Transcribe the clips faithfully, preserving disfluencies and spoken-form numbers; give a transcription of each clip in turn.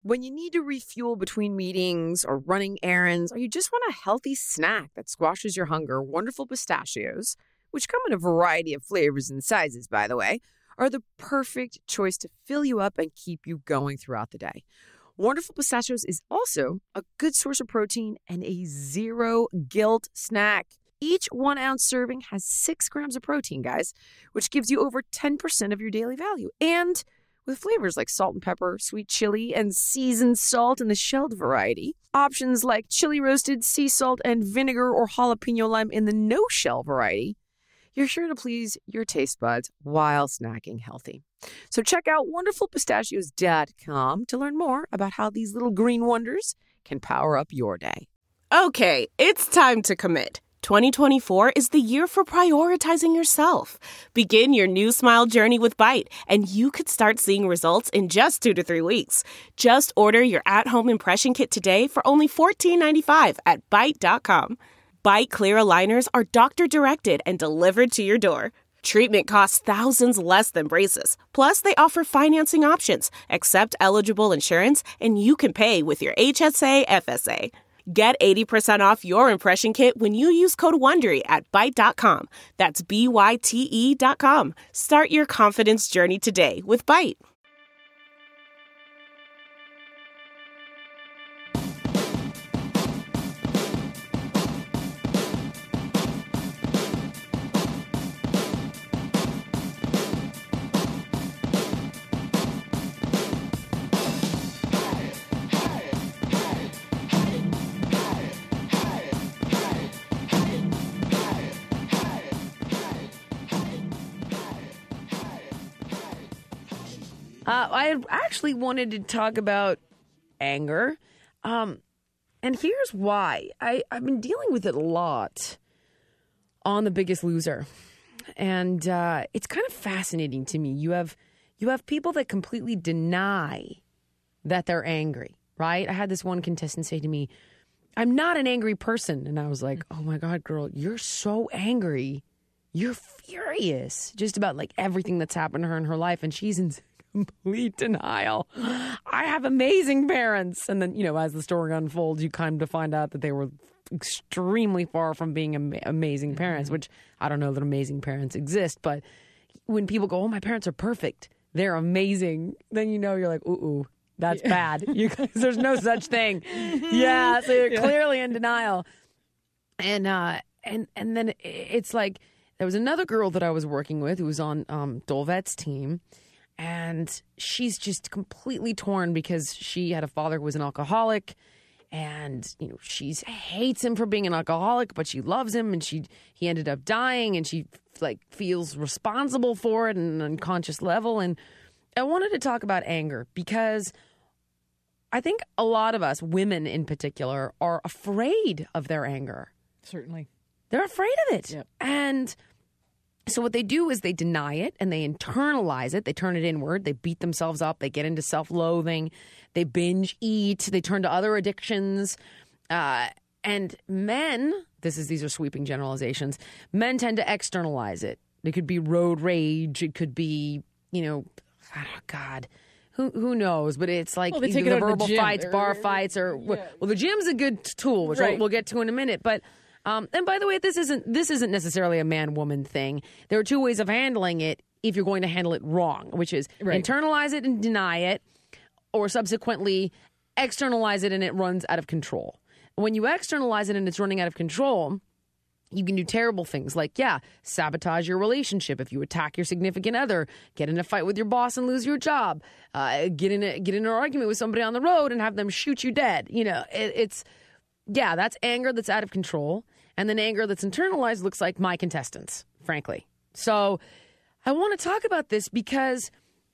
When you need to refuel between meetings or running errands, or you just want a healthy snack that squashes your hunger, Wonderful Pistachios, which come in a variety of flavors and sizes, by the way, are the perfect choice to fill you up and keep you going throughout the day. Wonderful Pistachios is also a good source of protein and a zero-guilt snack. Each one-ounce serving has six grams of protein, guys, which gives you over ten percent of your daily value. And with flavors like salt and pepper, sweet chili, and seasoned salt in the shelled variety. Options like chili roasted, sea salt, and vinegar or jalapeno lime in the no-shell variety. You're sure to please your taste buds while snacking healthy. So check out wonderful pistachios dot com to learn more about how these little green wonders can power up your day. Okay, it's time to commit. twenty twenty-four is the year for prioritizing yourself. Begin your new smile journey with Byte, and you could start seeing results in just two to three weeks. Just order your at-home impression kit today for only fourteen ninety-five at byte dot com. Byte clear aligners are doctor-directed and delivered to your door. Treatment costs thousands less than braces. Plus, they offer financing options, accept eligible insurance, and you can pay with your H S A F S A. Get eighty percent off your impression kit when you use code WONDERY at byte dot com. That's B Y T E dot com. Start your confidence journey today with Byte. Uh, I actually wanted to talk about anger. Um, and here's why. I, I've been dealing with it a lot on The Biggest Loser. And uh, it's kind of fascinating to me. You have you have people that completely deny that they're angry, right? I had this one contestant say to me, I'm not an angry person. And I was like, oh my God, girl, you're so angry. You're furious just about like everything that's happened to her in her life. And she's in complete denial. I have amazing parents. And then, you know, as the story unfolds, you kind of find out that they were extremely far from being am- amazing parents, which I don't know that amazing parents exist. But when people go, oh, my parents are perfect, they're amazing, then you know, you're like, ooh, ooh. That's yeah. bad. You guys, there's no such thing. Yeah, so you're yeah. clearly in denial. And uh, and and then it's like there was another girl that I was working with who was on um, Dolvet's team, and she's just completely torn because she had a father who was an alcoholic, and you know she hates him for being an alcoholic, but she loves him, and she he ended up dying, and she like feels responsible for it on an unconscious level. And I wanted to talk about anger because I think a lot of us, women in particular, are afraid of their anger. Certainly. They're afraid of it. Yep. And so what they do is they deny it and they internalize it. They turn it inward. They beat themselves up. They get into self-loathing. They binge eat. They turn to other addictions. Uh, and men, this is these are sweeping generalizations, men tend to externalize it. It could be road rage. It could be, you know, oh God, Who who knows? But it's like well, either the verbal the fights, or, bar fights, or yeah. well, the gym's a good tool, which right. we'll, we'll get to in a minute. But um, and by the way, this isn't this isn't necessarily a man-woman thing. There are two ways of handling it if you're going to handle it wrong, which is right. internalize it and deny it, or subsequently externalize it and it runs out of control. When you externalize it and it's running out of control, you can do terrible things like, yeah, sabotage your relationship. If you attack your significant other, get in a fight with your boss and lose your job, uh, get in a, get in an argument with somebody on the road and have them shoot you dead. You know, it, it's, yeah, that's anger that's out of control. And then anger that's internalized looks like my contestants, frankly. So I want to talk about this because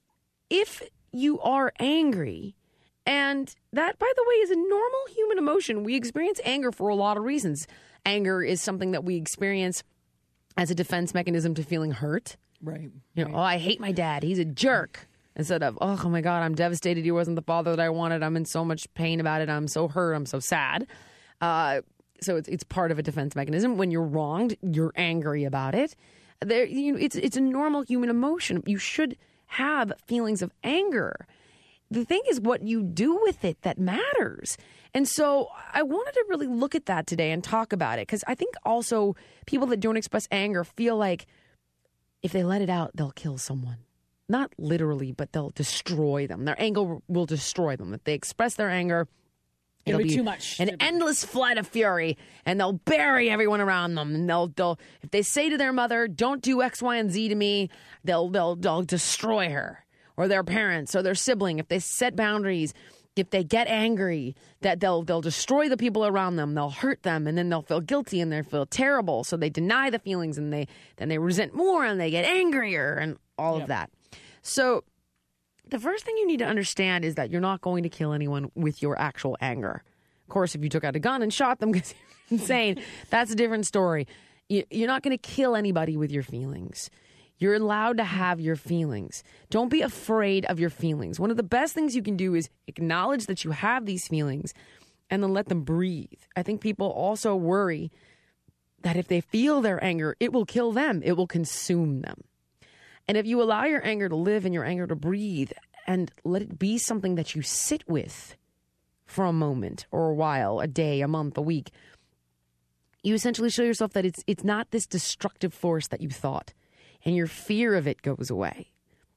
if you are angry, and that, by the way, is a normal human emotion. We experience anger for a lot of reasons. Anger is something that we experience as a defense mechanism to feeling hurt. Right. You know, right. oh, I hate my dad. He's a jerk. Instead of, oh, oh, my God, I'm devastated. He wasn't the father that I wanted. I'm in so much pain about it. I'm so hurt. I'm so sad. Uh, so it's it's part of a defense mechanism. When you're wronged, you're angry about it. There, you know, it's it's a normal human emotion. You should have feelings of anger. the thing is what you do with it that matters. And so I wanted to really look at that today and talk about it, because I think also people that don't express anger feel like if they let it out, they'll kill someone. Not literally, but they'll destroy them. Their anger will destroy them. If they express their anger, It'll, it'll be be too much. an endless flood of fury, and they'll bury everyone around them. And they'll, they'll, if they say to their mother, "Don't do X, Y, and Z to me," they'll, they'll, they'll destroy her, or their parents, or their sibling. If they set boundaries, if they get angry, that they'll, they'll destroy the people around them. They'll hurt them, and then they'll feel guilty and they'll feel terrible. So they deny the feelings, and they then they resent more, and they get angrier, and all Yep. of that. So the first thing you need to understand is that you're not going to kill anyone with your actual anger. Of course, if you took out a gun and shot them because you're insane, that's a different story. You- You're not going to kill anybody with your feelings. You're allowed to have your feelings. Don't be afraid of your feelings. One of the best things you can do is acknowledge that you have these feelings and then let them breathe. I think people also worry that if they feel their anger, it will kill them. It will consume them. And if you allow your anger to live and your anger to breathe and let it be something that you sit with for a moment or a while, a day, a month, a week, you essentially show yourself that it's it's not this destructive force that you thought, and your fear of it goes away.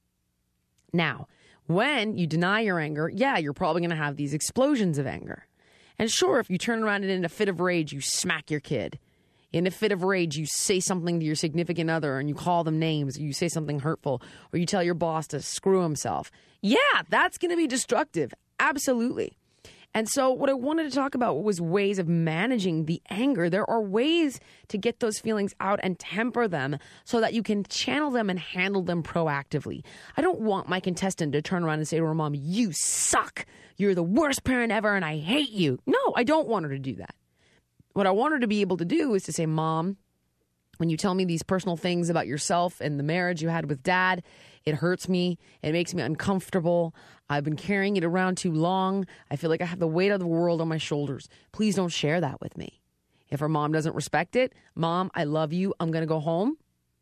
Now, when you deny your anger, yeah, you're probably going to have these explosions of anger. And sure, if you turn around and in a fit of rage, you smack your kid. In a fit of rage, you say something to your significant other and you call them names, or you say something hurtful, or you tell your boss to screw himself. Yeah, that's going to be destructive. Absolutely. And so what I wanted to talk about was ways of managing the anger. There are ways to get those feelings out and temper them so that you can channel them and handle them proactively. I don't want my contestant to turn around and say to her mom, "You suck. You're the worst parent ever and I hate you." No, I don't want her to do that. What I want her to be able to do is to say, "Mom, when you tell me these personal things about yourself and the marriage you had with Dad, it hurts me. It makes me uncomfortable. I've been carrying it around too long. I feel like I have the weight of the world on my shoulders. Please don't share that with me." If her mom doesn't respect it, "Mom, I love you. I'm going to go home.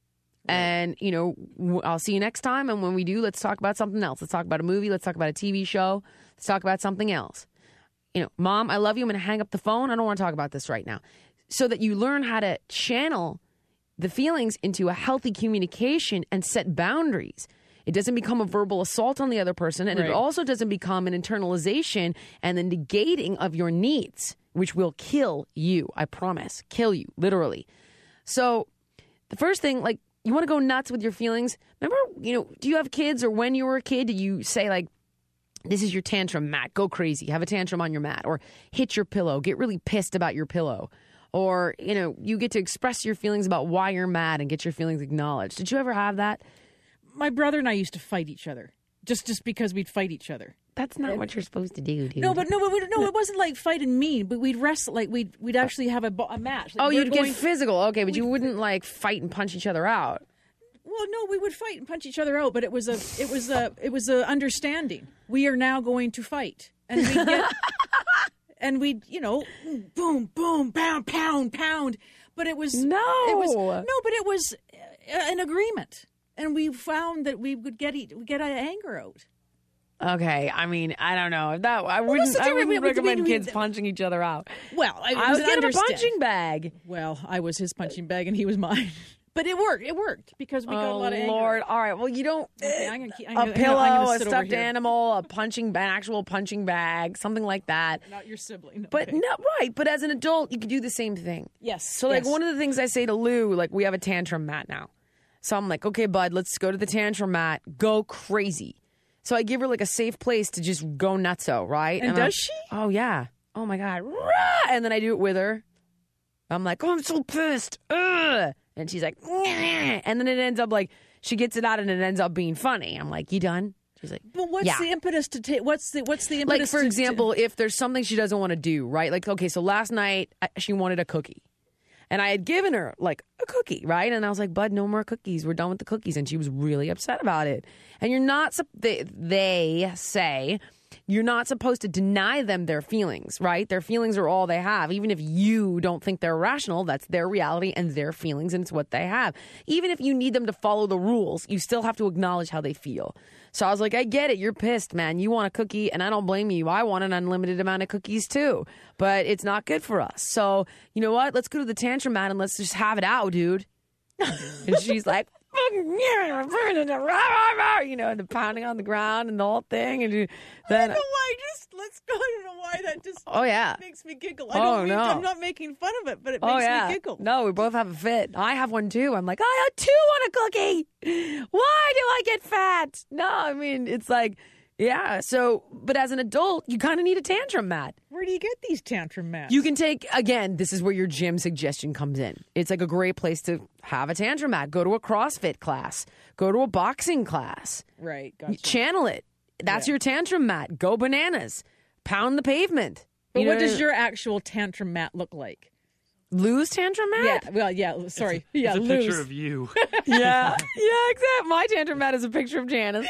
And, you know, I'll see you next time. And when we do, let's talk about something else. Let's talk about a movie. Let's talk about a T V show. Let's talk about something else. You know, Mom, I love you. I'm going to hang up the phone. I don't want to talk about this right now." So that you learn how to channel the feelings into a healthy communication and set boundaries. It doesn't become a verbal assault on the other person, and Right. it also doesn't become an internalization and the negating of your needs, which will kill you. I promise. Kill you, literally. So the first thing, like, you want to go nuts with your feelings. Remember, you know, do you have kids, or when you were a kid, did you say, like, "This is your tantrum, Matt. Go crazy. Have a tantrum on your mat," or hit your pillow, get really pissed about your pillow, or, you know, you get to express your feelings about why you're mad and get your feelings acknowledged. Did you ever have that? My brother and I used to fight each other just just because we'd fight each other. That's not what you're supposed to do, dude. No, but no, but we, no, it wasn't like fight and mean. But we'd wrestle, like we'd we'd actually have a, bo- a match. Like, Oh, we're you'd going- get physical. Okay, but you wouldn't, like, fight and punch each other out. Well, no, we would fight and punch each other out, but it was a it was a it was a understanding. We are now going to fight, and we get and we you know boom boom pound pound pound. But it was No. it was no, but it was uh, an agreement, and we found that we would get eat, get our anger out. Okay, I mean, I don't know. That I wouldn't, the I difference wouldn't between- recommend between- kids punching each other out. Well, I, it I was would an get him a understand- punching bag. Well, I was his punching bag, and he was mine. But it worked. It worked because we got a Oh, lot of anger. Lord. All right, well, you don't... Okay, I'm gonna keep, I'm A gonna, pillow, I'm gonna a sit over stuffed here. animal, a punching bag, actual punching bag, something like that. Not your sibling. But okay. not right. But as an adult, you could do the same thing. Yes. So, like, yes. one of the things I say to Lou, like, we have a tantrum mat now. So I'm like, "Okay, bud, let's go to the tantrum mat. Go crazy." So I give her, like, a safe place to just go nutso, right? And I- does she? Oh, yeah. Oh, my God. Rah! And then I do it with her. I'm like, "Oh, I'm so pissed." Ugh. And she's like, "Nyeh." And then it ends up like, she gets it out and it ends up being funny. I'm like, "You done?" She's like, But what's yeah. the impetus to take? What's the what's the impetus? Like, for to- example, if there's something she doesn't want to do, right? Like, okay, so last night I- she wanted a cookie. And I had given her, like, a cookie, right? And I was like, "Bud, no more cookies. We're done with the cookies." And she was really upset about it. And you're not, sup- they, they say You're not supposed to deny them their feelings, right? Their feelings are all they have. Even if you don't think they're rational, that's their reality and their feelings, and it's what they have. Even if you need them to follow the rules, you still have to acknowledge how they feel. So I was like, I get it. You're pissed, man. You want a cookie, and I don't blame you. I want an unlimited amount of cookies, too. But it's not good for us. So, you know what? Let's go to the tantrum mat and let's just have it out, dude. And she's like, you know, and the pounding on the ground and the whole thing. And you, then, I don't know why. Just let's go. I don't know why that just oh yeah makes me giggle. I oh don't mean, no, I'm not making fun of it, but it makes oh, yeah. me giggle. No, we both have a fit. I have one too. I'm like, I too want a cookie. Why do I get fat? No, I mean, it's like, yeah. So, but as an adult, you kind of need a tantrum mat. Where do you get these tantrum mats? You can take, again, this is where your gym suggestion comes in. It's like a great place to have a tantrum mat. Go to a CrossFit class. Go to a boxing class. Right. Gotcha. Channel it. That's Yeah. your tantrum mat. Go bananas. Pound the pavement. But You what know, does your actual tantrum mat look like? Lou's tantrum mat? Yeah. Well, yeah. Sorry. yeah. It's a Lou's. picture of you. Yeah, yeah, exactly. My tantrum mat is a picture of Janice.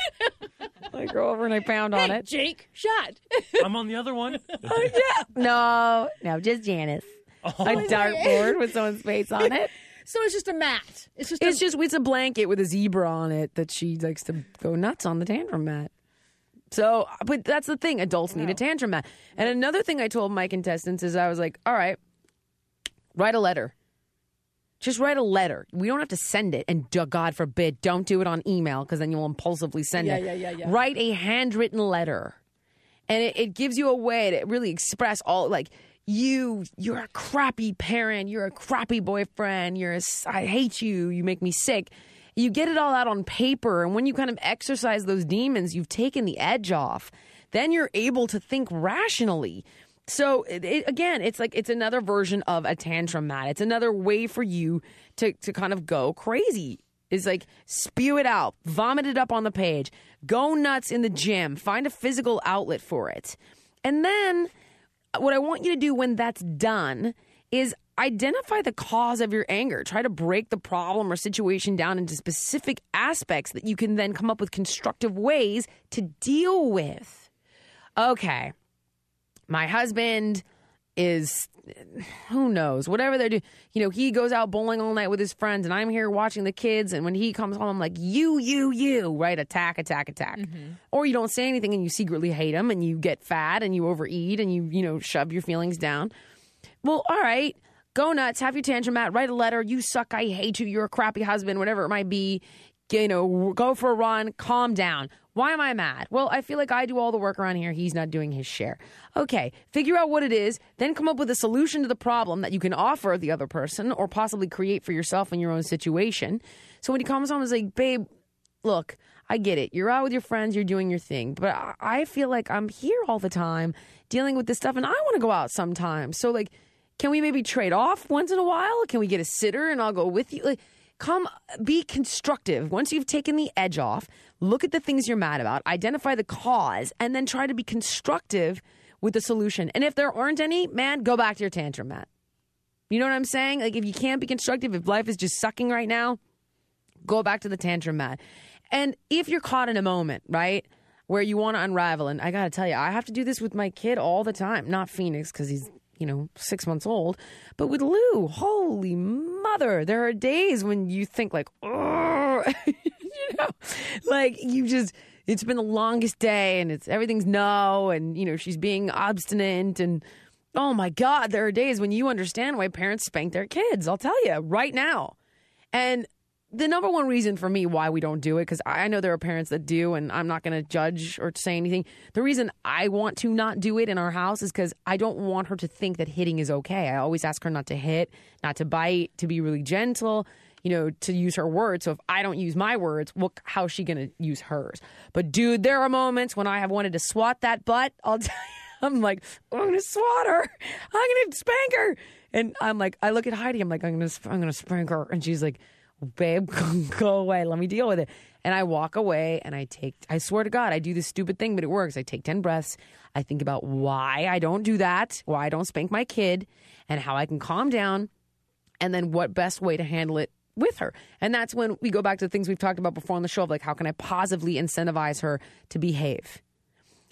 I go over and I pound on Hey, it. Jake, shot. I'm on the other one. Oh, yeah. No, no, just Janice. Oh. A dartboard with someone's face on it. So it's just a mat. It's just. It's a, just it's a blanket with a zebra on it that she likes to go nuts on the tantrum mat. So, but that's the thing. Adults need a tantrum mat. And another thing I told my contestants is I was like, all right, write a letter. Just write a letter. We don't have to send it. And God forbid, don't do it on email because then you'll impulsively send Yeah, it. yeah, yeah, yeah. Write a handwritten letter. And it, it gives you a way to really express all, like, you, you're a crappy parent. You're a crappy boyfriend. You're a, I hate you. You make me sick. You get it all out on paper. And when you kind of exercise those demons, you've taken the edge off. Then you're able to think rationally. So, it, it, again, it's like it's another version of a tantrum mat. It's another way for you to, to kind of go crazy. It's like spew it out, vomit it up on the page, go nuts in the gym, find a physical outlet for it. And then what I want you to do when that's done is identify the cause of your anger. Try to break the problem or situation down into specific aspects that you can then come up with constructive ways to deal with. Okay. My husband is, who knows, whatever they're doing. You know, he goes out bowling all night with his friends, and I'm here watching the kids. And when he comes home, I'm like, you, you, you, right? Attack, attack, attack. Mm-hmm. Or you don't say anything and you secretly hate him and you get fat and you overeat and you, you know, shove your feelings down. Well, all right, go nuts, have your tantrum mat, write a letter. You suck, I hate you, you're a crappy husband, whatever it might be. You know, go for a run, calm down. Why am I mad? Well, I feel like I do all the work around here. He's not doing his share. Okay, figure out what it is, then come up with a solution to the problem that you can offer the other person or possibly create for yourself in your own situation. So when he comes home, he's like, babe, look, I get it. You're out with your friends, you're doing your thing. But I, I feel like I'm here all the time dealing with this stuff, and I want to go out sometimes. So, like, can we maybe trade off once in a while? Can we get a sitter and I'll go with you? Like, come be constructive. Once you've taken the edge off, look at the things you're mad about, identify the cause, and then try to be constructive with the solution. And if there aren't any, man, go back to your tantrum mat. You know what I'm saying? Like, if you can't be constructive, if life is just sucking right now, go back to the tantrum mat. And if you're caught in a moment, right, where you want to unravel, and I got to tell you, I have to do this with my kid all the time. Not Phoenix, because he's, you know, six months old. But with Lou, holy mother, there are days when you think like, oh, you know, like you just, it's been the longest day and it's everything's no. And, you know, she's being obstinate and, oh my God, there are days when you understand why parents spank their kids. I'll tell you right now. And the number one reason for me why we don't do it, because I know there are parents that do, and I'm not going to judge or say anything. The reason I want to not do it in our house is because I don't want her to think that hitting is okay. I always ask her not to hit, not to bite, to be really gentle, you know, to use her words. So if I don't use my words, well, how's she going to use hers? But dude, there are moments when I have wanted to swat that butt. I'll tell you, I'm like, I'm going to swat her. I'm going to spank her. And I'm like, I look at Heidi. I'm like, I'm going to, I'm going to spank her. And she's like, babe, go away. Let me deal with it. And I walk away and I take, I swear to God, I do this stupid thing, but it works. I take ten breaths. I think about why I don't do that, why I don't spank my kid, and how I can calm down, and then what best way to handle it with her. And that's when we go back to the things we've talked about before on the show of like, how can I positively incentivize her to behave?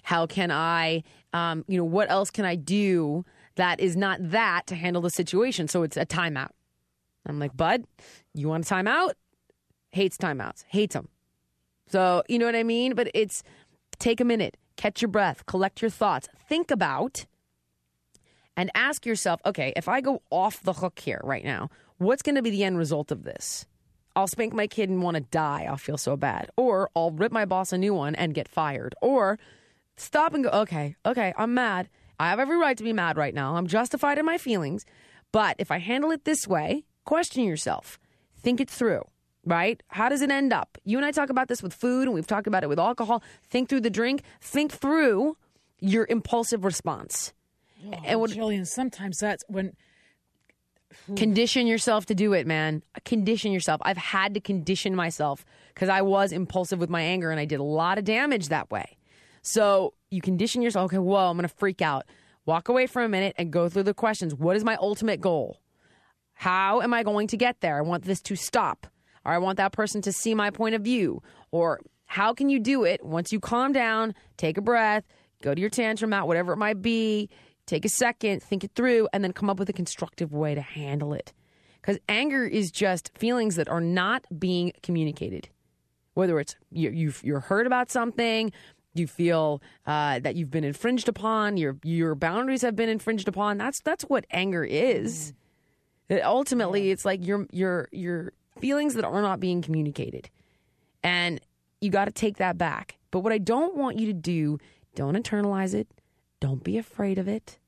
How can I, um, you know, what else can I do that is not that to handle the situation? So it's a timeout. I'm like, bud, you want a timeout? Hates timeouts. Hates them. So, you know what I mean? But it's take a minute, catch your breath, collect your thoughts, think about, and ask yourself, okay, if I go off the hook here right now, what's going to be the end result of this? I'll spank my kid and want to die. I'll feel so bad. Or I'll rip my boss a new one and get fired. Or stop and go, okay, okay, I'm mad. I have every right to be mad right now. I'm justified in my feelings. But if I handle it this way, question yourself. Think it through, right? How does it end up? You and I talk about this with food, and we've talked about it with alcohol. Think through the drink. Think through your impulsive response. Oh, and what, Jillian, sometimes that's when... Condition yourself to do it, man. Condition yourself. I've had to condition myself because I was impulsive with my anger and I did a lot of damage that way. So you condition yourself. Okay, whoa, I'm going to freak out. Walk away for a minute and go through the questions. What is my ultimate goal? How am I going to get there? I want this to stop. Or I want that person to see my point of view. Or how can you do it once you calm down, take a breath, go to your tantrum out, whatever it might be. Take a second, think it through, and then come up with a constructive way to handle it. Because anger is just feelings that are not being communicated. Whether it's you, you've, you're hurt about something, you feel uh, that you've been infringed upon, your your boundaries have been infringed upon. That's that's what anger is. Mm. Ultimately, it's like your your your feelings that are not being communicated, and you got to take that back. But what I don't want you to do, don't internalize it. Don't be afraid of it.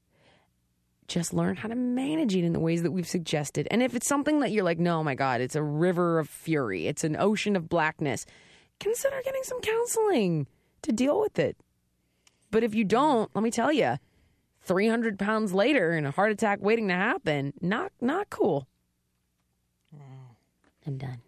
Just learn how to manage it in the ways that we've suggested. And if it's something that you're like, no, my God, it's a river of fury, it's an ocean of blackness, consider getting some counseling to deal with it. But if you don't, let me tell you, three hundred pounds later and a heart attack waiting to happen, not not cool. Wow. I'm done.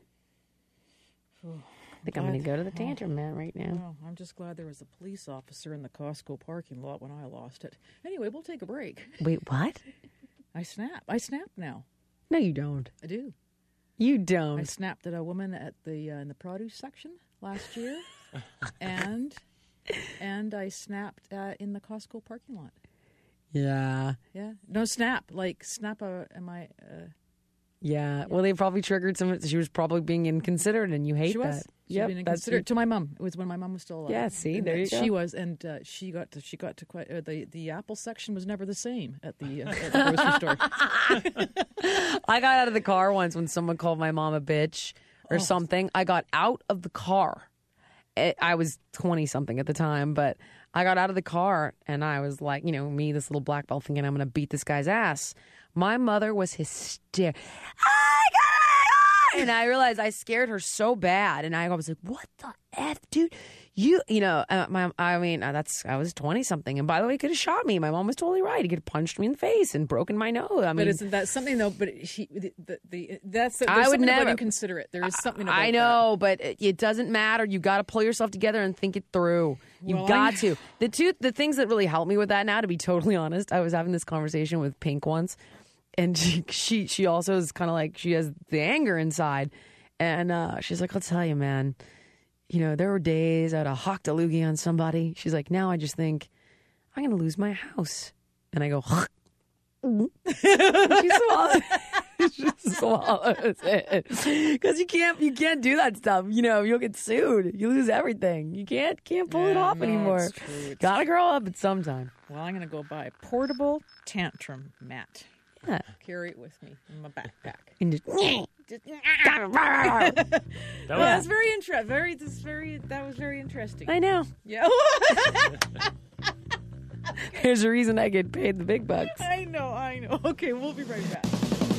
I think I'm going to go to the tantrum mat right now. Well, I'm just glad there was a police officer in the Costco parking lot when I lost it. Anyway, we'll take a break. Wait, what? I snap. I snap now. No, you don't. I do. You don't. I snapped at a woman at the uh, in the produce section last year, and and I snapped uh, in the Costco parking lot. Yeah. Yeah. No snap. Like snap. A, am I? Uh, Yeah. yeah. Well, they probably triggered some. She was probably being inconsiderate, and you hate she was. that. She was being inconsiderate to my mom. It was when my mom was still alive. Yeah. See, and there you go. She was, and uh, she got to. She got to quite. Uh, the the apple section was never the same at the, uh, at the grocery store. I got out of the car once when someone called my mom a bitch or oh. something. I got out of the car. It, I was twenty something at the time, but I got out of the car and I was like, you know, me, this little black belt, thinking I'm going to beat this guy's ass. My mother was hysterical. And I realized I scared her so bad. And I was like, what the F, dude? You, you know, uh, my, I mean, uh, that's, I was twenty something. And by the way, he could have shot me. My mom was totally right. He could have punched me in the face and broken my nose. I mean, but isn't that something though? But he, the, the, the that's, there's I would something never about inconsiderate. There is something about I know, that. but it, it doesn't matter. You got to pull yourself together and think it through. You well, got I... to. The two, the things that really helped me with that now, to be totally honest, I was having this conversation with Pink once. And she, she, she also is kind of like, she has the anger inside. And uh, she's like, I'll tell you, man, you know, there were days I'd have hawked a loogie on somebody. She's like, now I just think, I'm going to lose my house. And I go, she swallows, she swallows it. Because you can't, you can't do that stuff. You know, you'll get sued. You lose everything. You can't, can't pull yeah, it off no, anymore. It's true. It's Gotta true. grow up at some time. Well, I'm going to go buy a portable tantrum mat. Yeah. Carry it with me in my backpack. And just, Just, That well, was- that's very interesting. Very, this very, that was very interesting. I know. Yeah. There's a reason I get paid the big bucks. I know, I know. Okay, we'll be right back.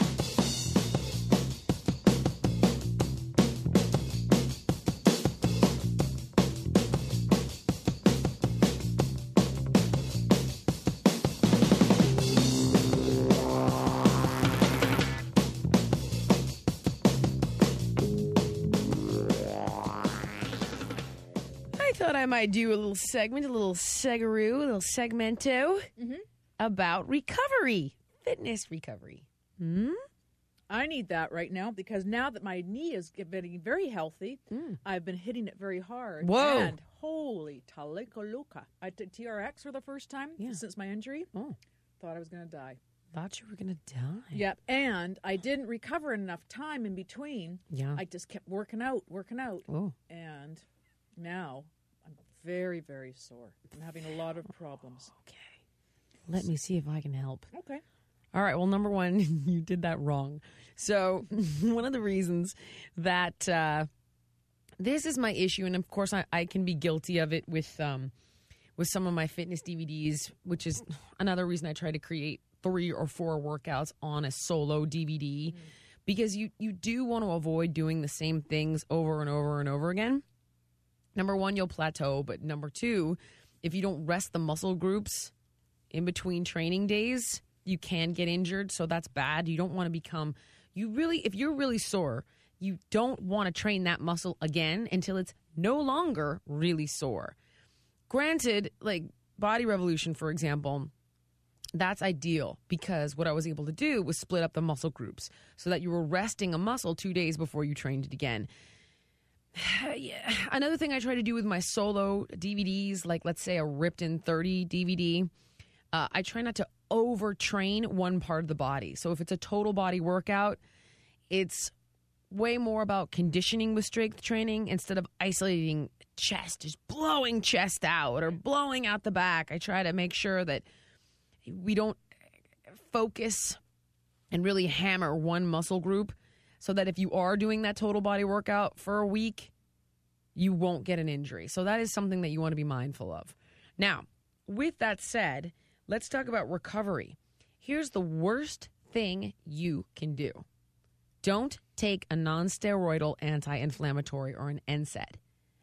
I might do a little segment, a little segaroo, a little segmento Mm-hmm. about recovery, fitness recovery. Hmm? I need that right now because now that my knee is getting very healthy, mm. I've been hitting it very hard. Whoa. And holy talikoluka. I took T R X for the first time yeah. since my injury. Oh. Thought I was going to die. Thought you were going to die. Yep. And I didn't recover enough time in between. Yeah. I just kept working out, working out. Oh. And now I'm very, very sore. I'm having a lot of problems. Okay. Let me see if I can help. Okay. All right. Well, number one, you did that wrong. So one of the reasons that uh, this is my issue, and of course I, I can be guilty of it with um, with some of my fitness D V Ds, which is another reason I try to create three or four workouts on a solo D V D, mm. because you, you do want to avoid doing the same things over and over and over again. Number one, you'll plateau, but number two, if you don't rest the muscle groups in between training days, you can get injured, so that's bad. You don't want to become, you really, if you're really sore, you don't want to train that muscle again until it's no longer really sore. Granted, like Body Revolution, for example, that's ideal because what I was able to do was split up the muscle groups so that you were resting a muscle two days before you trained it again. Yeah. Another thing I try to do with my solo D V Ds, like let's say a Ripped in thirty D V D, uh, I try not to overtrain one part of the body. So if it's a total body workout, it's way more about conditioning with strength training instead of isolating chest, just blowing chest out or blowing out the back. I try to make sure that we don't focus and really hammer one muscle group so that if you are doing that total body workout for a week, you won't get an injury. So that is something that you want to be mindful of. Now, with that said, let's talk about recovery. Here's the worst thing you can do. Don't take a non-steroidal anti-inflammatory or an N SAID.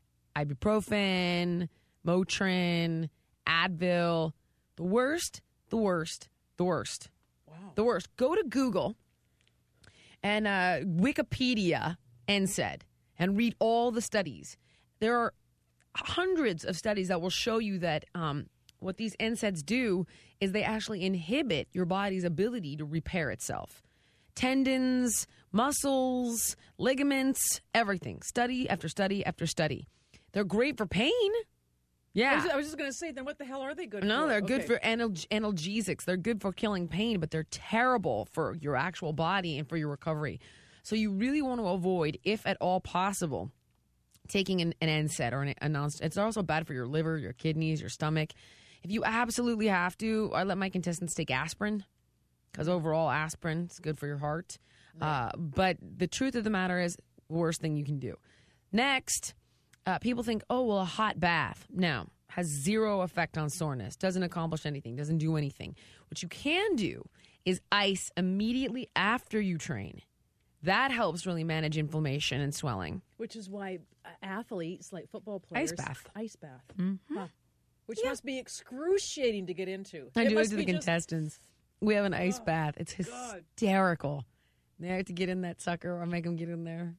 Ibuprofen, Motrin, Advil. The worst, the worst, the worst. Wow. The worst. Go to Google and uh, Wikipedia N SAID and read all the studies. There are hundreds of studies that will show you that um, what these N SAIDs do is they actually inhibit your body's ability to repair itself. Tendons, muscles, ligaments, everything. Study after study after study. They're great for pain. Yeah. I was, I was just going to say, then what the hell are they good no, for? they're Okay. good for analg- analgesics. They're good for killing pain, but they're terrible for your actual body and for your recovery. So you really want to avoid, if at all possible, taking an, an N SAID or an, a non. It's also bad for your liver, your kidneys, your stomach. If you absolutely have to, I let my contestants take aspirin because overall aspirin is good for your heart. Right. Uh, but the truth of the matter is, worst thing you can do. Next, uh, people think, oh, well, a hot bath. No, has zero effect on soreness. Doesn't accomplish anything. Doesn't do anything. What you can do is ice immediately after you train. That helps really manage inflammation and swelling. Which is why uh, athletes, like football players... Ice bath. Ice bath. Mm-hmm. Huh. Which Yeah. must be excruciating to get into. I It do it must to the be just- contestants. We have an ice Oh, bath. It's God. hysterical. They have to get in that sucker or make them get in there.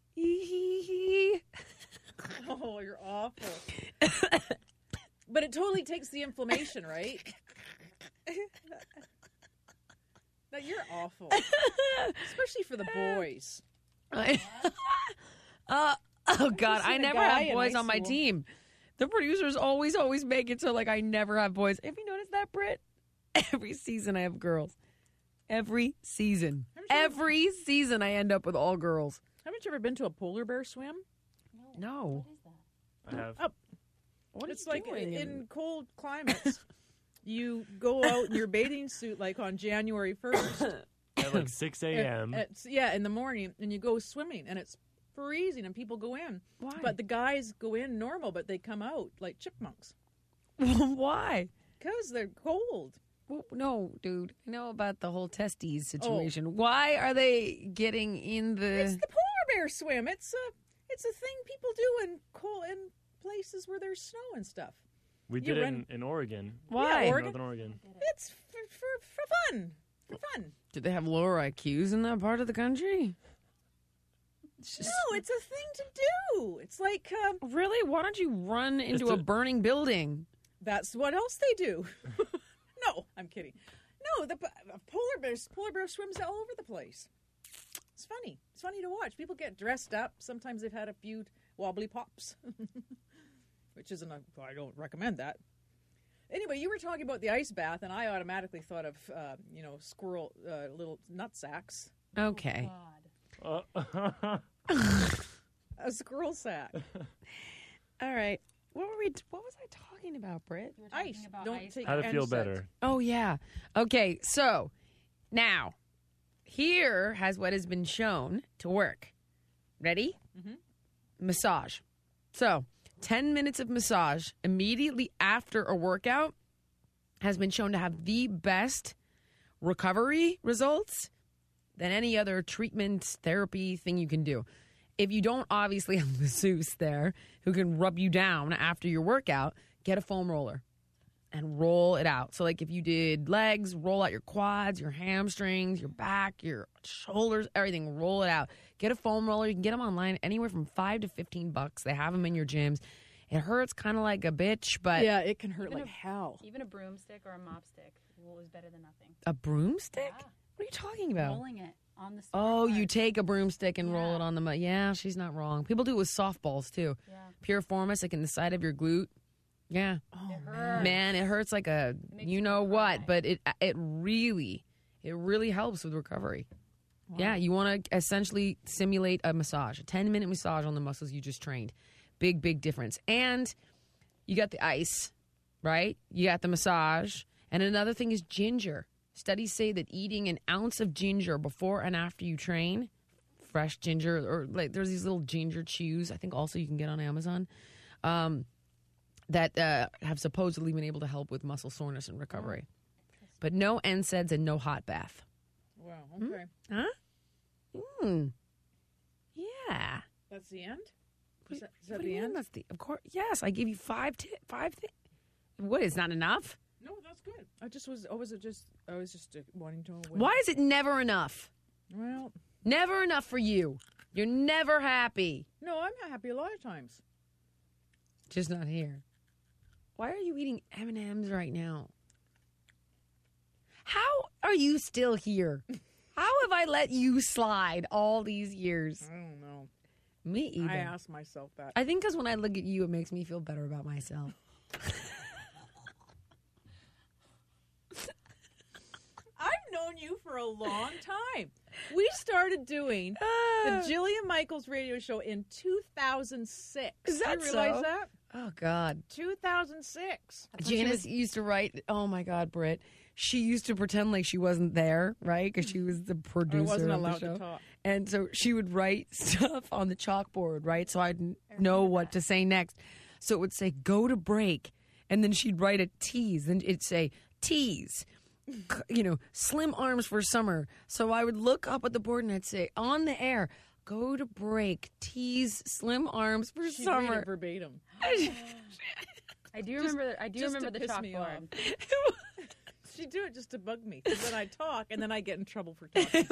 Oh, you're awful. But it totally takes the inflammation, right? No, you're awful. Especially for the boys. uh, oh, God. seen I a never guy have in boys high on my school. team. The producers always, always make it so, like, I never have boys. Have you noticed that, Britt? Every season I have girls. Every season. Haven't you- Every season I end up with all girls. Haven't you ever been to a polar bear swim? No. I have. Up. What are It's you like doing? in cold climates. You go out in your bathing suit like on January first. At like six a.m. At, yeah, in the morning, and you go swimming, and it's freezing, and people go in. Why? But the guys go in normal, but they come out like chipmunks Why? because they're cold. Well, no, dude. I know about the whole testes Oh. situation. Why are they getting in the... It's the polar bear swim. It's a it's a thing people do in cold in places where there's snow and stuff. We You did it run- in, in Oregon. Why? Yeah, Oregon. Northern Oregon. It's for for, for fun. For fun. Do they have lower I Qs in that part of the country? It's just- No, it's a thing to do. It's like um, Really? Why don't you run into It's a a- burning building? that's what else they do. No, I'm kidding. No, the p- polar bears polar bear swims all over the place. It's funny. It's funny to watch. People get dressed up. Sometimes they've had a few wobbly pops, which isn't a, well, I don't recommend that. Anyway, you were talking about the ice bath, and I automatically thought of, uh, you know, squirrel, uh, little nut sacks. Okay. Uh, A squirrel sack. All right. What were we? What was I talking about, Britt? You were talking Ice. about Don't ice. take how to feel N SAIDs. better. Oh yeah. Okay. So now here has what has been shown to work. Ready? Mm-hmm. Massage. So ten minutes of massage immediately after a workout has been shown to have the best recovery results than any other treatment, therapy thing you can do. If you don't obviously have a masseuse there who can rub you down after your workout, get a foam roller and roll it out. So like if you did legs, roll out your quads, your hamstrings, your back, your shoulders, everything, roll it out. Get a foam roller. You can get them online anywhere from five to fifteen bucks. They have them in your gyms. It hurts kind of like a bitch, but Yeah, it can hurt Even like a- hell. Even a broomstick or a mop stick is better than nothing. a broomstick? Yeah. What are you talking about? Rolling it on the Oh, you part. take a broomstick and roll Yeah. it on the mud. Yeah, she's not wrong. People do it with softballs too. Yeah. Piriformis, like in the side of your glute. Yeah. Oh, It hurts. Man, it hurts like a makes you you know cry. what, but it it really it really helps with recovery. Yeah, you want to essentially simulate a massage, a ten minute massage on the muscles you just trained. Big big difference. And you got the ice, right? You got the massage, and another thing is ginger. Studies say that eating an ounce of ginger before and after you train, fresh ginger, or like there's these little ginger chews. I think also you can get on Amazon. Um, that uh, have supposedly been able to help with muscle soreness and recovery. But no N SAIDs and no hot bath. Wow, okay. Huh? Hmm. Yeah. That's the end? What, Is that, is what that do you the mean end? that's the, of course, yes, I gave you five, ti five things. What, is not enough? No, that's good. I just was, I was just, I was just uh, wanting to know. when- Why is it never enough? Well, Never enough for you. You're never happy. no, I'm not happy a lot of times. Just not here. Why are you eating M and M's right now? How are you still here? How have I let you slide all these years? I don't know. Me either. I asked myself that. I think because when I look at you, it makes me feel better about myself. I've known you for a long time. We started doing Ah. the Jillian Michaels radio show in two thousand six. Is that you realize so? that? Oh, God. two thousand six. Janice used to write, oh, my God, Britt. She used to pretend like she wasn't there, right? Because she was the producer wasn't of allowed the to show. talk. And so she would write stuff on the chalkboard, right? So I'd n- know what to say next. So it would say, go to break. And then she'd write a tease. And it'd say, tease. C- You know, slim arms for summer. So I would look up at the board and I'd say, on the air, go to break, tease, slim arms for She'd read summer. it verbatim. I do remember. I do just remember to the piss me chalkboard. She'd do it just to bug me. 'Cause then I talk, and then I get in trouble for talking.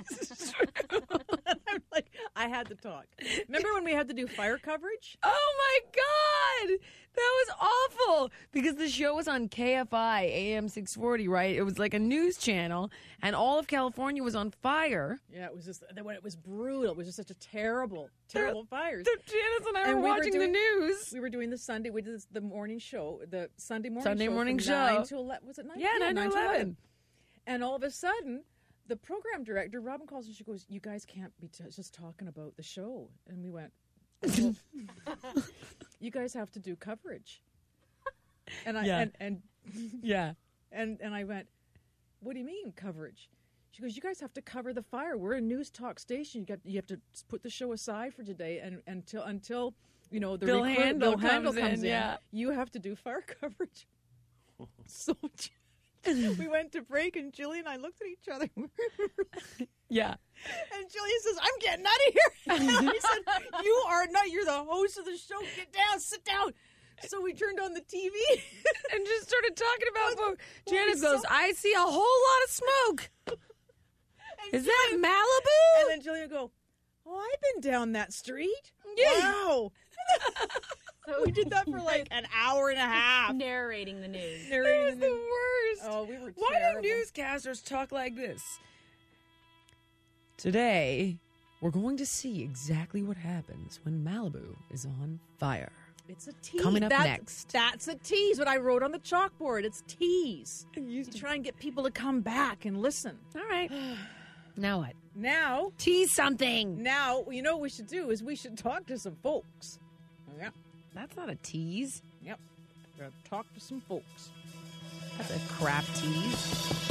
I'm like, I had to talk. Remember when we had to do fire coverage? Oh my God! That was awful because the show was on K F I A M six forty, right? It was like a news channel, and all of California was on fire. Yeah, it was just when it was brutal. It was just such a terrible, terrible fires. So Janice and I And were we were watching doing- the news. We were doing the Sunday. We did this, the morning show, the Sunday morning Sunday show morning from show. nine to eleven. Was it nine? Yeah, nine to eleven. And all of a sudden, the program director, Robin, calls and she goes, "You guys can't be t- just talking about the show." And we went, well, "You guys have to do coverage." And I Yeah. and, and Yeah. and and I went, "What do you mean coverage?" She goes, "You guys have to cover the fire. We're a news talk station. You got you have to put the show aside for today, and until until you know the Bill recruit- Handel Bill Handel comes in, comes in. yeah. You have to do fire coverage." So we went to break, and Jillian and I looked at each other, and Yeah. Jillian says, "I'm getting out of here." And I said, "You are not. You're the host of the show. Get down. Sit down." So we turned on the T V. And just started talking about What- book. what Janice we goes, saw- I see a whole lot of smoke. And Is that And Malibu? then Jillian would go, "Oh, I've been down that street. Yeah. Wow." So We did that for like an hour and a half. narrating the news. That was the worst. Oh, we were Why terrible. do newscasters talk like this? Today, we're going to see exactly what happens when Malibu is on fire. It's a tease. Coming up that's, next. That's a tease, what I wrote on the chalkboard. It's tease. You try and get people to come back and listen. All right. Now what? Now, Tease something. now, you know what we should do is we should talk to some folks. Yep, That's not a tease. yep. Gotta talk to some folks. That's a crap tease.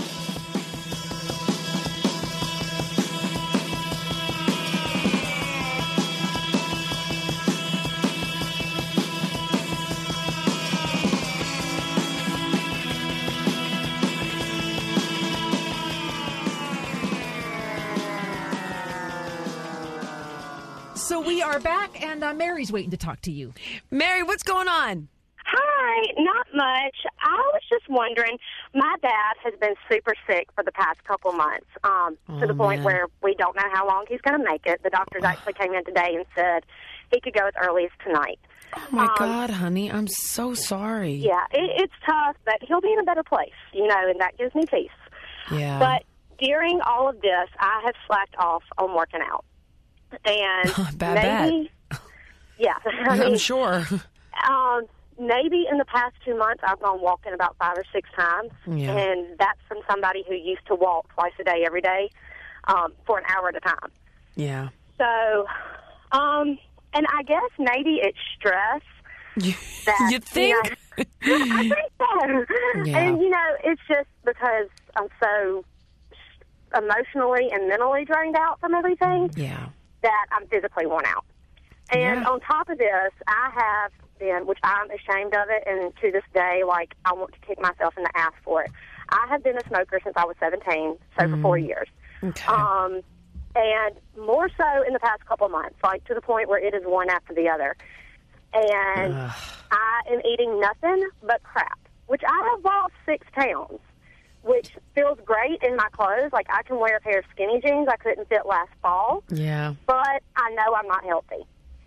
So we are back, and uh, Mary's waiting to talk to you. Mary, what's going on? Hi, not much. I was just wondering, my dad has been super sick for the past couple months, um, Oh, to the point man. where we don't know how long he's going to make it. The doctors actually came in today and said he could go as early as tonight. Oh, my Um, God, honey. I'm so sorry. Yeah, it, it's tough, but he'll be in a better place, you know, and that gives me peace. Yeah. But during all of this, I have slacked off on working out. And Bad, maybe, yeah, I mean, I'm sure. Um, maybe in the past two months, I've gone walking about five or six times, Yeah. and that's from somebody who used to walk twice a day every day um, for an hour at a time. Yeah. So, um, and I guess maybe it's stress. You, That, you think? You know, I think so. Yeah. And, you know, it's just because I'm so emotionally and mentally drained out from everything Yeah. that I'm physically worn out. And Yeah. on top of this, I have been, which I'm ashamed of it, and to this day, like, I want to kick myself in the ass for it. I have been a smoker since I was seventeen, so for four years. Okay. Um, and more so in the past couple of months, like to the point where it is one after the other. And Ugh. I am eating nothing but crap, which I have lost six pounds, which feels great in my clothes. Like, I can wear a pair of skinny jeans I couldn't fit last fall, Yeah. but I know I'm not healthy.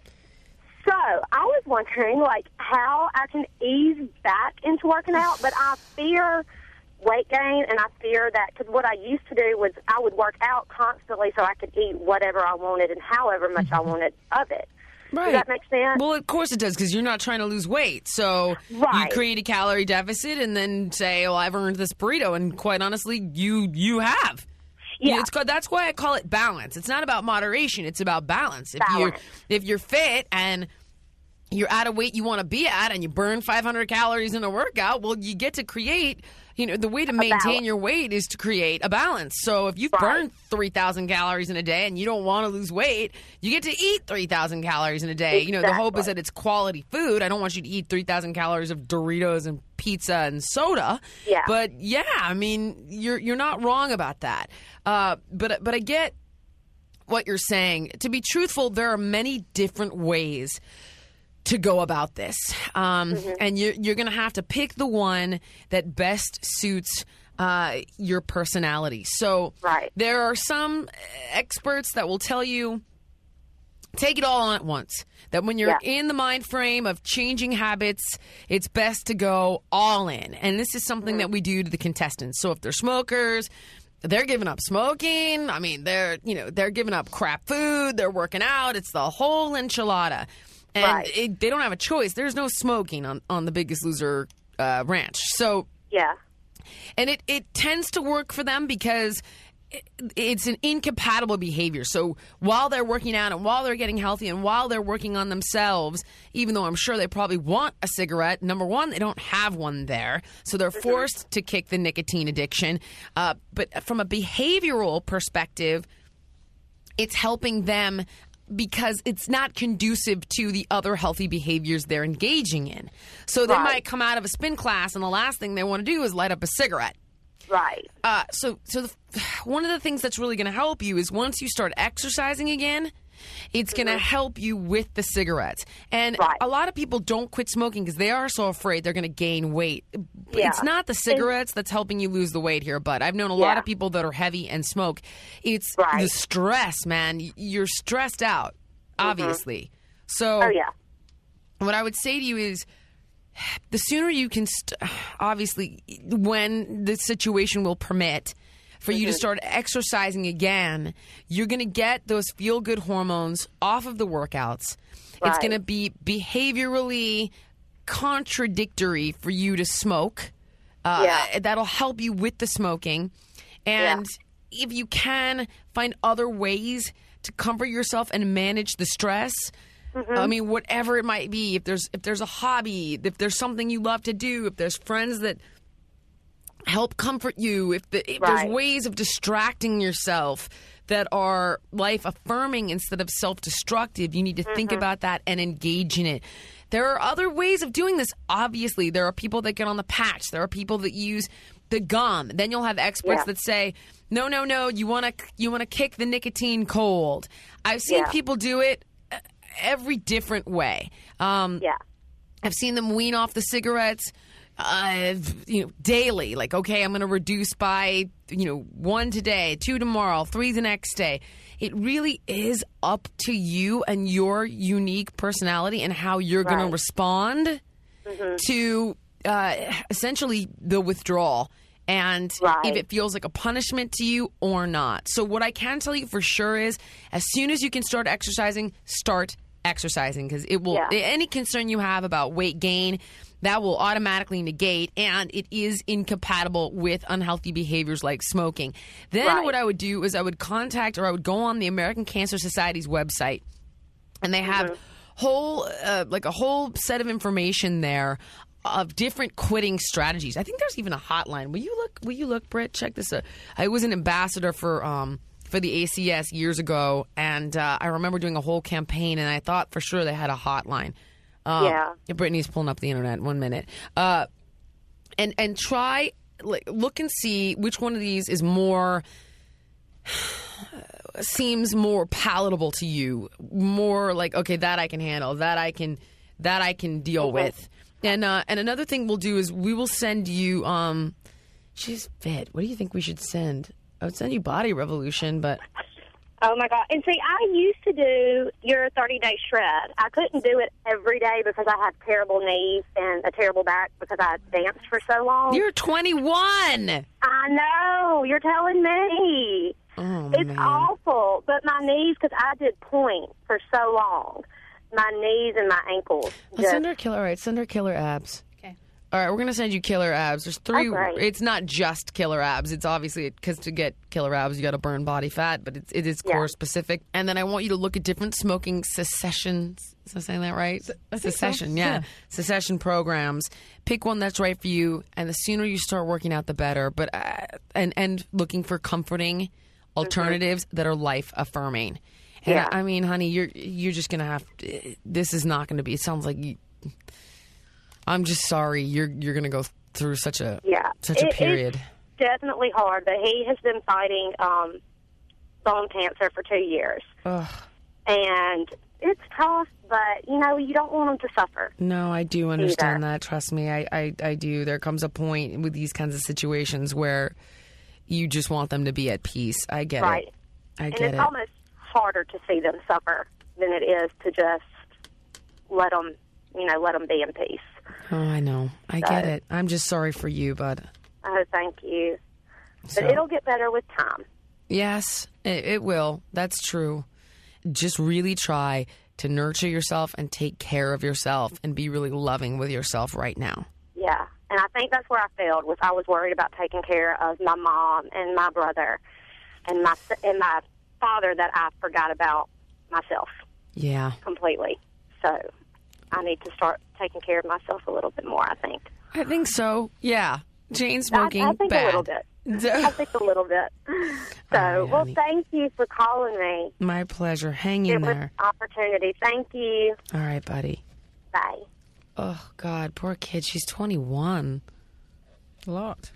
So I was wondering, like, how I can ease back into working out, but I fear weight gain, and I fear that, because what I used to do was I would work out constantly so I could eat whatever I wanted and however much I wanted of it. Right. Does that make sense? Well, of course it does, because you're not trying to lose weight. So Right. you create a calorie deficit and then say, well, I've earned this burrito. And quite honestly, you you have. Yeah. It's called, that's why I call it balance. It's not about moderation. It's about balance. If you're Balance. if you're fit and you're at a weight you want to be at and you burn five hundred calories in a workout, well, you get to create, you know, the way to maintain balance. your weight is to create a balance. So if you've Right. burned three thousand calories in a day and you don't want to lose weight, you get to eat three thousand calories in a day. You know, the hope is Exactly. that it's quality food. I don't want you to eat three thousand calories of Doritos and pizza and soda. Yeah. But yeah, I mean, you're you're not wrong about that. Uh, but but I get what you're saying. To be truthful, there are many different ways to go about this. Um, And you're, you're going to have to pick the one that best suits uh, your personality. So Right. there are some experts that will tell you, take it all on at once. That when you're Yeah. in the mind frame of changing habits, it's best to go all in. And this is something that we do to the contestants. So if they're smokers, they're giving up smoking. I mean, they're, you know, they're giving up crap food. They're working out. It's the whole enchilada. And Right. it, they don't have a choice. There's no smoking on, on the Biggest Loser uh, ranch. So, Yeah. and it, it tends to work for them because it, it's an incompatible behavior. So while they're working out and while they're getting healthy and while they're working on themselves, even though I'm sure they probably want a cigarette, number one, they don't have one there. So they're forced to kick the nicotine addiction. Uh, but from a behavioral perspective, it's helping them because it's not conducive to the other healthy behaviors they're engaging in. So they Right. might come out of a spin class and the last thing they want to do is light up a cigarette. Right. Uh, so, so the, one of the things that's really going to help you is once you start exercising again, it's going to help you with the cigarettes. And Right. a lot of people don't quit smoking because they are so afraid they're going to gain weight. But Yeah. It's not the cigarettes that's helping you lose the weight here, bud. I've known a lot Yeah. of people that are heavy and smoke. It's Right. the stress, man. Y- You're stressed out, obviously. So Oh, yeah. what I would say to you is the sooner you can, st- obviously, when the situation will permit, for you to start exercising again, you're going to get those feel-good hormones off of the workouts. It's Right. going to be behaviorally contradictory for you to smoke. Uh, Yeah. That'll help you with the smoking. And if you can, find other ways to comfort yourself and manage the stress. Mm-hmm. I mean, whatever it might be, if there's if there's a hobby, if there's something you love to do, if there's friends that help comfort you, if, the, if Right. there's ways of distracting yourself that are life affirming instead of self destructive, you need to think Mm-hmm. about that and engage in it. There are other ways of doing this. Obviously, there are people that get on the patch. There are people that use the gum. Then you'll have experts Yeah. that say, "No, no, no. You want to you want to kick the nicotine cold." I've seen Yeah. people do it uh, every different way. Um, Yeah. I've seen them wean off the cigarettes, uh, you know, daily. Like, okay, I'm going to reduce by, you know, one today, two tomorrow, three the next day. It really is up to you and your unique personality and how you're going to Right. respond to uh, essentially the withdrawal. And Right. if it feels like a punishment to you or not. So what I can tell you for sure is as soon as you can start exercising, start exercising because it will Yeah. any concern you have about weight gain that will automatically negate, and it is incompatible with unhealthy behaviors like smoking. Then Right. what I would do is I would contact or I would go on the American Cancer Society's website, and they have Mm-hmm. whole uh, like a whole set of information there of different quitting strategies. I think there's even a hotline. Will you look? Will you look, Britt? Check this out. I was an ambassador for um for the A C S years ago, and uh, I remember doing a whole campaign, and I thought for sure they had a hotline. Um, Yeah. Brittany's pulling up the internet. One minute. Uh, and and try like look and see which one of these is more seems more palatable to you. More like okay, that I can handle. That I can that I can deal with. And uh, and another thing we'll do is we will send you. Um, she's fit. What do you think we should send? I would send you Body Revolution, but Oh, my God. And see, I used to do your thirty-day shred. I couldn't do it every day because I had terrible knees and a terrible back because I danced for so long. you're twenty-one. I know. You're telling me. Oh It's man. awful. But my knees, because I did point for so long, my knees and my ankles. Let's just- send her killer. All right, send her killer abs. Okay. All right, we're gonna send you killer abs. There's three. Oh, great. It's not just killer abs. It's obviously because to get killer abs, you got to burn body fat, but it's it is Yeah. core specific. And then I want you to look at different smoking cessations. Is I saying that right? I think so. Cessation, yeah. Yeah. Cessation programs. Pick one that's right for you, and the sooner you start working out, the better. But uh, and and looking for comforting alternatives that are life affirming. And Yeah. I mean, honey, you're you're just gonna have. To, this is not going to be. It sounds like you. I'm just sorry you're you're going to go through such a Yeah. such a It- period. It's definitely hard, but he has been fighting um, bone cancer for two years. Ugh. And it's tough, but, you know, you don't want him to suffer. No, I do understand Either. that. Trust me, I, I I do. There comes a point with these kinds of situations where you just want them to be at peace. I get Right. it. I And get it's it. almost harder to see them suffer than it is to just let them, you know, let them be in peace. Oh, I know. I So- get it. I'm just sorry for you, bud. Oh, thank you. But So- it'll get better with time. Yes, it, it will. That's true. Just really try to nurture yourself and take care of yourself and be really loving with yourself right now. Yeah. And I think that's where I failed, was I was worried about taking care of my mom and my brother and my and my father, that I forgot about myself Yeah. completely. So I need to start taking care of myself a little bit more, I think. I think so. Yeah. Chain I, smoking, I think bad. a little bit. I think a little bit. So, All right, well, honey. thank you for calling me. My pleasure. Hang in It was there. an opportunity. Thank you. All right, buddy. Bye. Oh, God. Poor kid. She's twenty-one. A lot.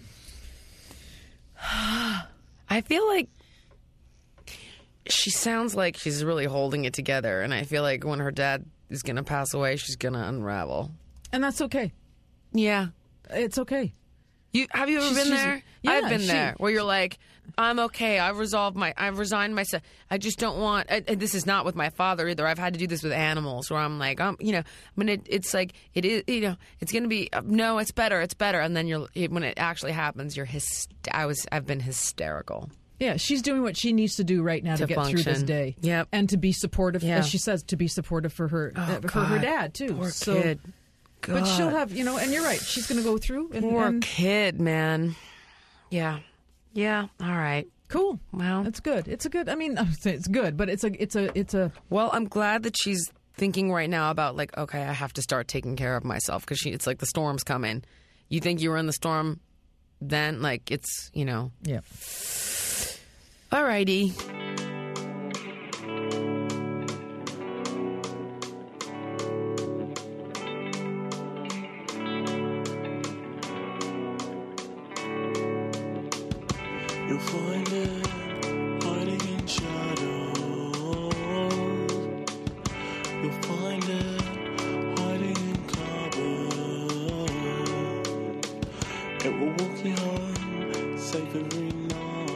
I feel like she sounds like she's really holding it together. And I feel like when her dad is going to pass away, she's going to unravel. And that's okay. Yeah. It's okay. You have you ever She's- been she's- there? yeah, I've been she- there where you're like, I'm okay. I've resolved my. I've resigned myself. I just don't want. And this is not with my father either. I've had to do this with animals, where I'm like, um, you know, when it, it's like it is, you know, it's gonna be uh, no, it's better, it's better, and then you're when it actually happens, you're hyst- I was. I've been hysterical. Yeah, she's doing what she needs to do right now to, To get through this function. day. Yep. And to be supportive, Yeah. as she says, to be supportive for her uh, Oh, for her God. dad too. Poor so, kid. But she'll God. have, you know, and you're right. She's going to go through. And, Poor and kid, man. Yeah, yeah. All right. cool. Well, That's good. It's a good. I mean, I would say it's good, but it's a it's a it's a. Well, I'm glad that she's thinking right now about like, okay, I have to start taking care of myself because she. It's like the storm's coming. You think you were in the storm, then like it's you know. Yeah. Alrighty. You'll find it hiding in shadows. You'll find it hiding in cupboards. It will walk you home safe every night.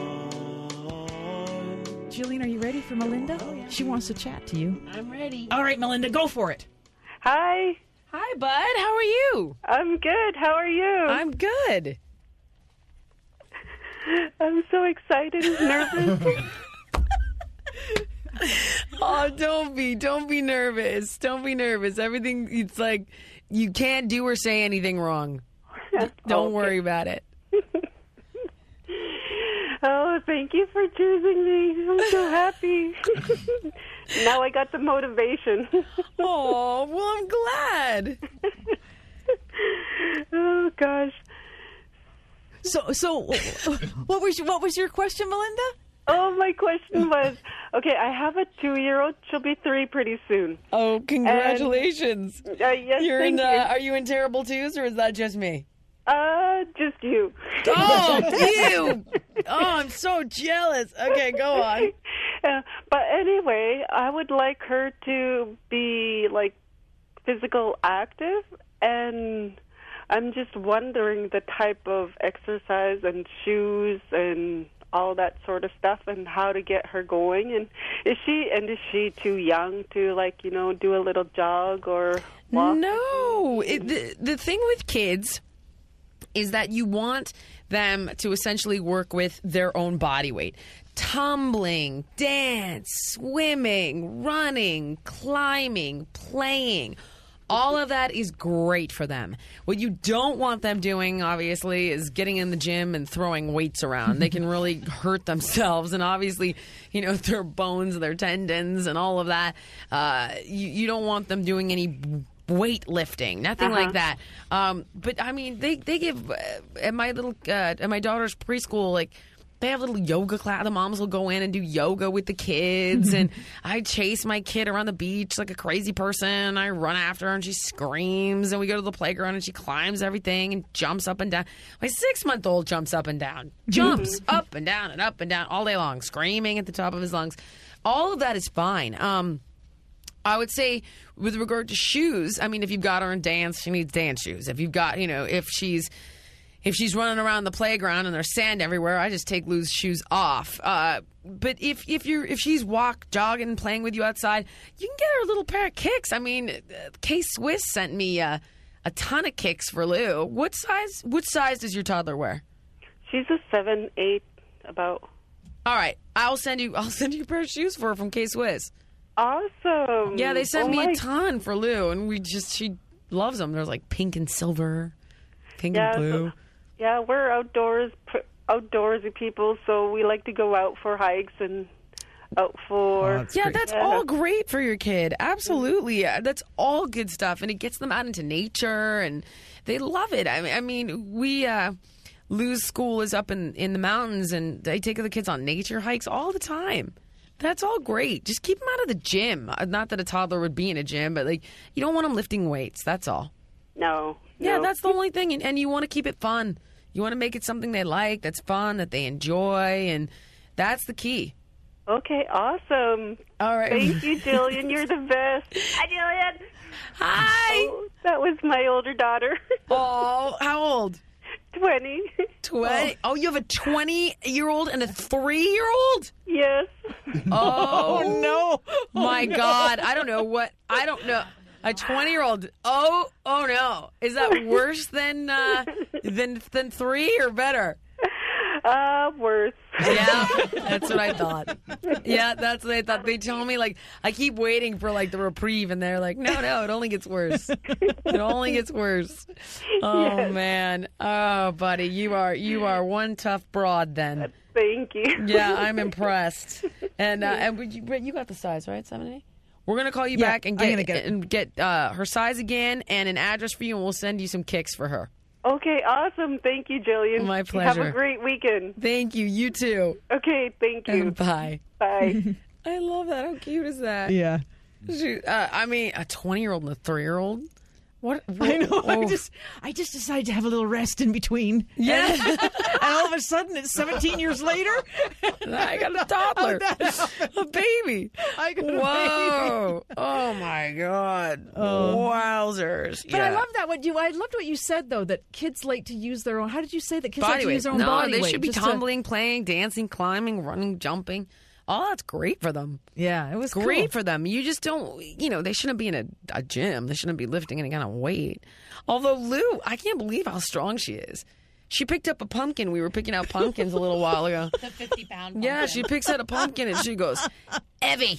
Jillian, are you ready for Melinda? She wants to chat to you. I'm ready. All right, Melinda, go for it. Hi, Hi, bud. How are you? I'm good. How are you? I'm good. I'm so excited and nervous. Oh, don't be. Don't be nervous. Don't be nervous. Everything, it's like you can't do or say anything wrong. Don't Okay. worry about it. Oh, thank you for choosing me. I'm so happy. Now I got the motivation. Oh, well, I'm glad. Oh gosh. So, so, what was your, what was your question, Melinda? Oh, my question was, okay, I have a two-year-old. She'll be three pretty soon. Oh, congratulations. Uh, yes, You're thank in. Uh, you. are you in Terrible Twos, or is that just me? Uh, just you. Oh, you! Oh, I'm so jealous. Okay, go on. Uh, but anyway, I would like her to be like physical active, and I'm just wondering the type of exercise and shoes and all that sort of stuff, and how to get her going. And is she and is she too young to like you know do a little jog or walk? No, it, the the thing with kids is that you want them to essentially work with their own body weight. Tumbling, dance, swimming, running, climbing, playing. All of that is great for them. What you don't want them doing, obviously, is getting in the gym and throwing weights around. They can really hurt themselves, and obviously, you know, their bones, their tendons, and all of that. Uh, you, you don't want them doing any weightlifting, nothing Uh-huh. like that. Um, but I mean, they they give uh, at my little uh, at my daughter's preschool, like. They have little yoga class. The moms will go in and do yoga with the kids. And I chase my kid around the beach like a crazy person. I run after her and she screams. And we go to the playground and she climbs everything and jumps up and down. My six-month-old jumps up and down. Jumps up and down and up and down all day long, screaming at the top of his lungs. All of that is fine. Um, I would say with regard to shoes, I mean, if you've got her in dance, she needs dance shoes. If you've got, you know, if she's... If she's running around the playground and there's sand everywhere, I just take Lou's shoes off. Uh, but if if you're if she's walk, jogging, playing with you outside, you can get her a little pair of kicks. I mean, uh, K Swiss sent me uh, a ton of kicks for Lou. What size? What size does your toddler wear? She's a seven, eight, about. All right, I'll send you. I'll send you a pair of shoes for her from K Swiss. Awesome. Yeah, they sent Oh me my- a ton for Lou, and we just she loves them. There's like pink and silver, pink Yeah, and blue. so- Yeah, we're outdoors, outdoorsy people, so we like to go out for hikes and out for. Yeah, that's Yeah. all great for your kid. Absolutely. Yeah, that's all good stuff. And it gets them out into nature and they love it. I mean, I mean we, uh, Lou's school is up in, in the mountains and they take the kids on nature hikes all the time. That's all great. Just keep them out of the gym. Uh, Not that a toddler would be in a gym, but like you don't want them lifting weights. That's all. No. Yeah, no. that's the only thing. And, and you want to keep it fun. You want to make it something they like, that's fun, that they enjoy. And that's the key. Okay, awesome. All right. Thank you, Jillian. You're the best. Hi, Jillian. Hi. Oh, that was my older daughter. Oh, how old? twenty. twenty. Oh, you have a twenty-year-old and a three-year-old? Yes. Oh, no. my God. I don't know what. I don't know. A twenty-year-old. Oh, oh no. Is that worse than uh, than than three or better? Uh, worse. Yeah, that's what I thought. Yeah, that's what I thought. They tell me, like, I keep waiting for, like, the reprieve, and they're like, no, no, it only gets worse. It only gets worse. Oh, Yes. man. Oh, buddy, you are you are one tough broad then. Thank you. Yeah, I'm impressed. And uh, and you, you got the size, right, seventy? We're going to call you Yeah, back and I'm get, gonna get it. and get uh, her size again and an address for you, and we'll send you some kicks for her. Okay, awesome. Thank you, Jillian. My Have pleasure. a great weekend. Thank you. You too. Okay, thank you. Bye. Bye. I love that. How cute is that? Yeah. She, uh, I mean, a twenty-year-old and a three-year-old? What? I know. Oh. I just, I just decided to have a little rest in between. Yeah. And, and all of a sudden, it's seventeen years later. I got a toddler. How'd that happen? A baby. I got a Whoa. Oh, my God. Wowzers. But I Yeah. love that. What you, I loved what you said though. That kids like to use their own. How did you say that kids Body like to weight. use their own No, body they weight? should be Just to- tumbling, playing, dancing, climbing, running, jumping. Oh, that's great for them. yeah, it was Great cool. for them. You just don't, you know, they shouldn't be in a, a gym. They shouldn't be lifting any kind of weight. Although Lou, I can't believe how strong she is. She picked up a pumpkin. We were picking out pumpkins a little while ago. The fifty pound. Yeah, she picks out a pumpkin and she goes, Evie.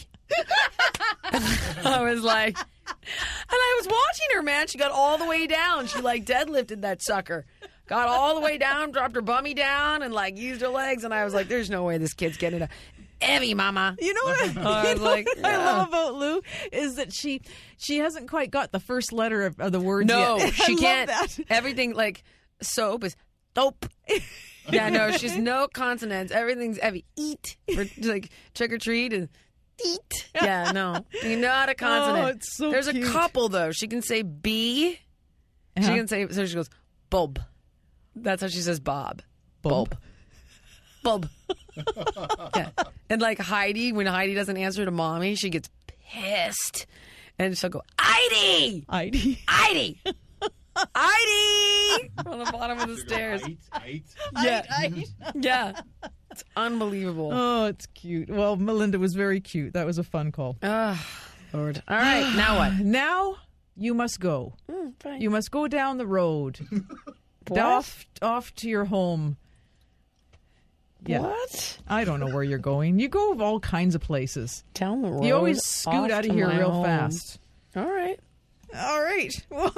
I was like, and I was watching her, man. She got all the way down. She like deadlifted that sucker. Got all the way down, dropped her bummy down, and like used her legs. And I was like, there's no way this kid's getting a Evie, mama. You know what, I, I you was know like, what I yeah. love about Lou is that she she hasn't quite got the first letter of, of the words No, yet. she I love can't. that. Everything like soap is dope. Yeah, no, she's no consonants. Everything's Evie. Eat. For, like trick or treat and eat. Yeah, no. You're not a consonant. Oh, it's so There's cute. a couple, though. She can say B. Uh-huh. She can say, so she goes, Bob. That's how she says Bob. Bob. Bob. Yeah. And like Heidi, when Heidi doesn't answer to mommy, she gets pissed. And she'll go, Heidi! Heidi. Heidi! Heidi! From the bottom of the stairs. Yeah. Yeah. It's unbelievable. Oh, it's cute. Well, Melinda was very cute. That was a fun call. Oh, Lord. All right. Now what? Now you must go. Mm, fine. You must go down the road. What? Off, off to your home. Yeah. What? I don't know where you're going. You go all kinds of places. Down the road. You always scoot off out of to here my real home. fast. All right. All right. Well,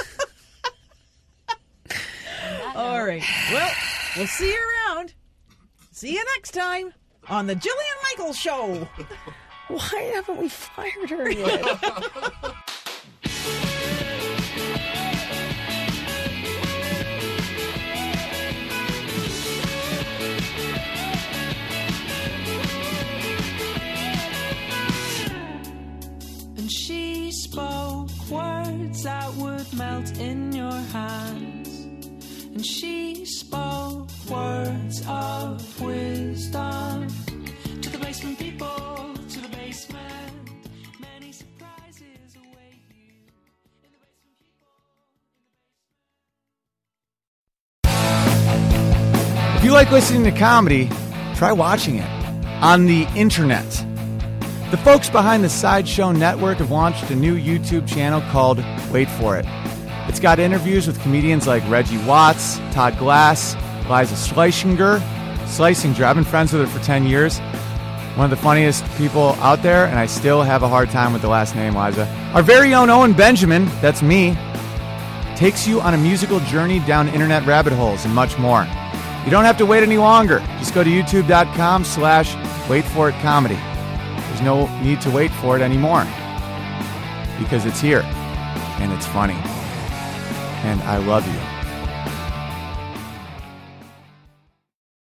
all right. Well, we'll see you around. See you next time on the Jillian Michaels Show. Why haven't we fired her yet? And she spoke words that would melt in your hands. And she spoke words of wisdom to the basement people, to the basement. Many surprises await you in the basement people. If you like listening to comedy, try watching it on the internet. The folks behind the Sideshow Network have launched a new YouTube channel called Wait For It. It's got interviews with comedians like Reggie Watts, Todd Glass, Liza Schlesinger. Schlesinger, I've been friends with her for ten years. One of the funniest people out there, and I still have a hard time with the last name, Liza. Our very own Owen Benjamin, that's me, takes you on a musical journey down internet rabbit holes and much more. You don't have to wait any longer. Just go to youtube.com slash wait for it comedy. There's no need to wait for it anymore because it's here and it's funny. And I love you.